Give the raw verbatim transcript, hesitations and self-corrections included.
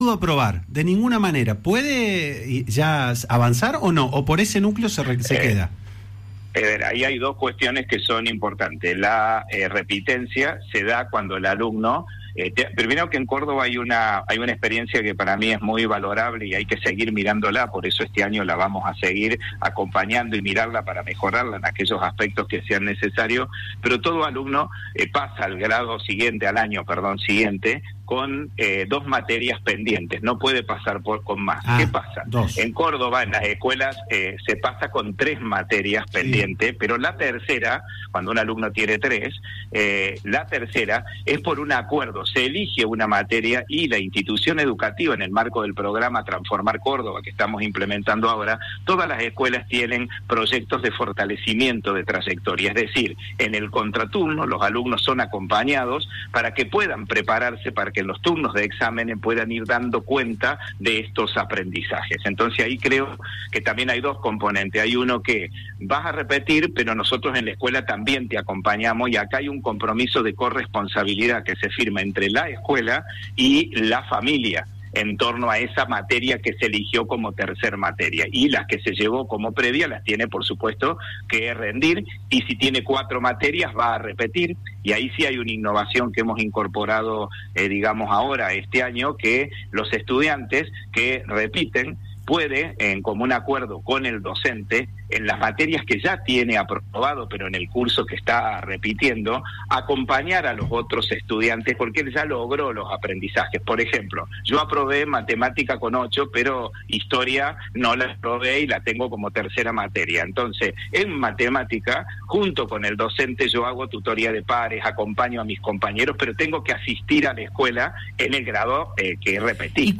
pudo aprobar de ninguna manera, ¿puede ya avanzar o no? ¿O por ese núcleo se, re, se eh, queda? Eh, ahí hay dos cuestiones que son importantes. La eh, repitencia se da cuando el alumno... Eh, te, primero que en Córdoba hay una hay una experiencia que para mí es muy valorable y hay que seguir mirándola, por eso este año la vamos a seguir acompañando y mirarla para mejorarla en aquellos aspectos que sean necesarios, pero todo alumno eh, pasa al grado siguiente, al año, perdón, siguiente, con eh, dos materias pendientes, no puede pasar por con más. Ah, ¿qué pasa? Dos. En Córdoba, en las escuelas, eh, se pasa con tres materias pendientes, sí. Pero la tercera, cuando un alumno tiene tres, eh, la tercera es por un acuerdo, se elige una materia y la institución educativa, en el marco del programa Transformar Córdoba, que estamos implementando ahora, todas las escuelas tienen proyectos de fortalecimiento de trayectoria, es decir, en el contraturno los alumnos son acompañados para que puedan prepararse para que en los turnos de exámenes puedan ir dando cuenta de estos aprendizajes. Entonces ahí creo que también hay dos componentes. Hay uno que vas a repetir, pero nosotros en la escuela también te acompañamos y acá hay un compromiso de corresponsabilidad que se firma entre la escuela y la familia en torno a esa materia que se eligió como tercer materia, y las que se llevó como previa las tiene por supuesto que rendir, y si tiene cuatro materias va a repetir, y ahí sí hay una innovación que hemos incorporado eh, digamos ahora este año, que los estudiantes que repiten puede, en común acuerdo con el docente, en las materias que ya tiene aprobado, pero en el curso que está repitiendo, acompañar a los otros estudiantes, porque él ya logró los aprendizajes. Por ejemplo, yo aprobé matemática con ocho, pero historia no la aprobé y la tengo como tercera materia. Entonces, en matemática, junto con el docente, yo hago tutoría de pares, acompaño a mis compañeros, pero tengo que asistir a la escuela en el grado eh, que repetí.